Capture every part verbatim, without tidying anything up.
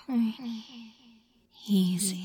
easy,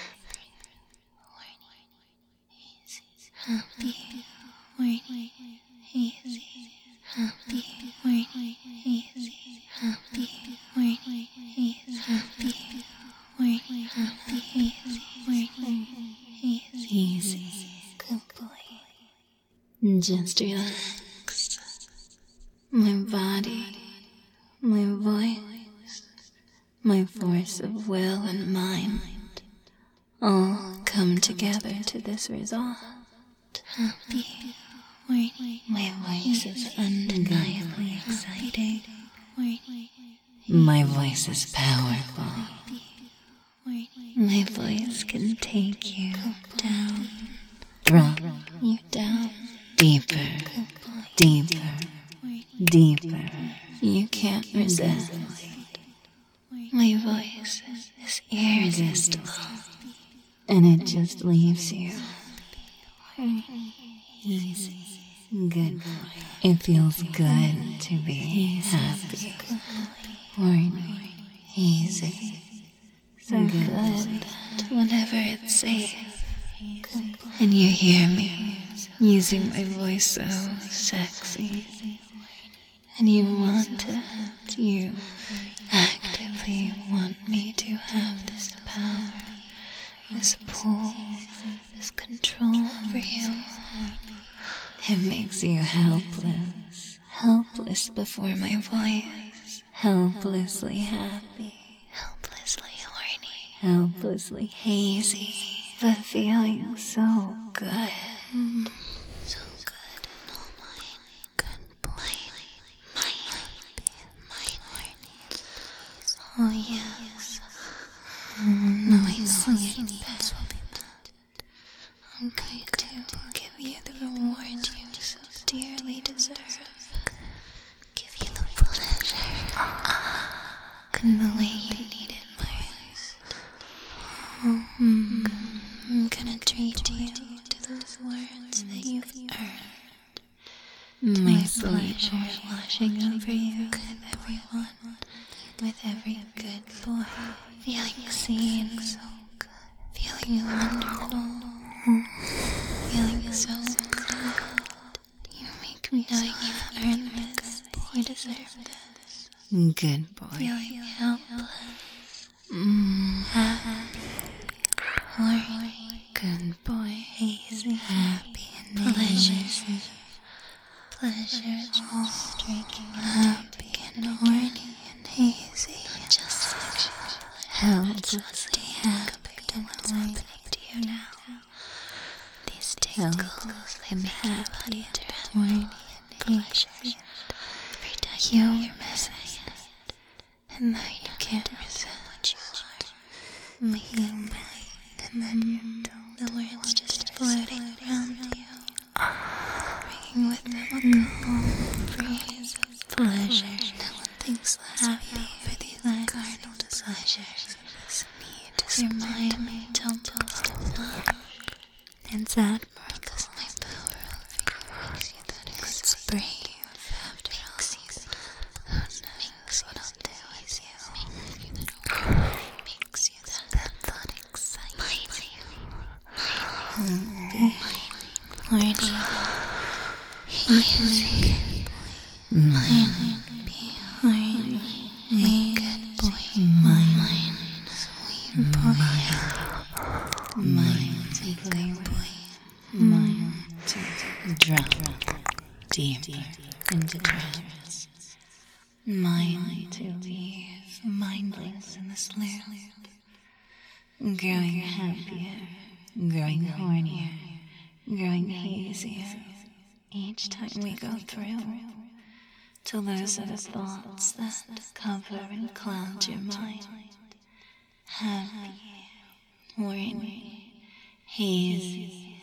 happy, horny, easy, happy, horny, easy, happy, horny, easy, happy, horny, happy, easy, horny, easy, easy, good boy. Just relax. My body, my voice, my force of will and mind all come together to this result. Happy, horny, my voice is undeniably exciting. My voice is powerful. My voice can take you down, drop you down, deeper, deeper, deeper. You can't resist. My voice is irresistible, and it just leaves you easy. Good boy. It feels good to be happy, horny, easy. So good that whenever it's safe, and you hear me using my voice so sexy, and you want it, you actively want me to have this power, this pull, this control over you. It makes you helpless, helpless before my voice, helplessly happy, helplessly horny, helplessly hazy, but feeling so good. Mm. So good and all mine. Good boy. Mine. Mine. Oh yes. Mm, no, I see it. I'm going to give you the reward you so dearly deserve. Give you the pleasure. And the way you need it most. Mm. I'm gonna treat you to those words that you've earned. My pleasure washing over you with everyone, with every good boy. Feeling seen, so good. Feeling wonderful. Feeling so good. You make me know you've earned this. You deserve this. Good boy. Feeling helpless. Mm. Happy. Horny. Good boy. Easy. Happy and pleasure. Pleasure just streaking happy and horny and hazy. Just helplessly happy to what's happening to you now. These tingles, they make your body horny and pleasure. Every time you're missing it, and now you can't resist what you are. Making me, and then you don't. The words just floating around you. Bringing with them a calm breeze of pleasure. No one thinks less of you for these carnal desires. This need is your mind may tumble to love. It's admirable. Because my power over you makes you that exciting. After all, who knows what I'll do with you. Makes you that thought exciting. Horny. Easy. Mine. Be horny. A good boy. Mine. Sweet boy. Mine. A good boy. Mine. To drop deeper into trance. Mine to leave mindless in the slip. Growing happier. Growing hornier. Growing hazier. Each time we go through, till those are the thoughts that cover and cloud your mind. Happy, horny, hazy,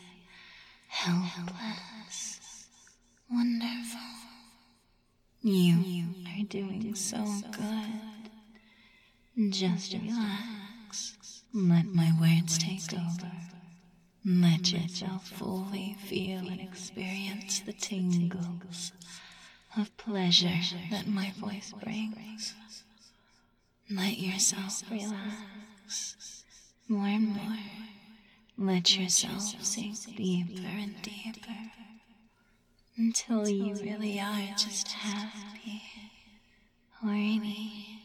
helpless, wonderful. You are doing so good. Just relax. Let my words take over. Let yourself fully feel and experience the tingles of pleasure that my voice brings. Let yourself relax more and more. Let yourself sink deeper and deeper until you really are just happy, horny,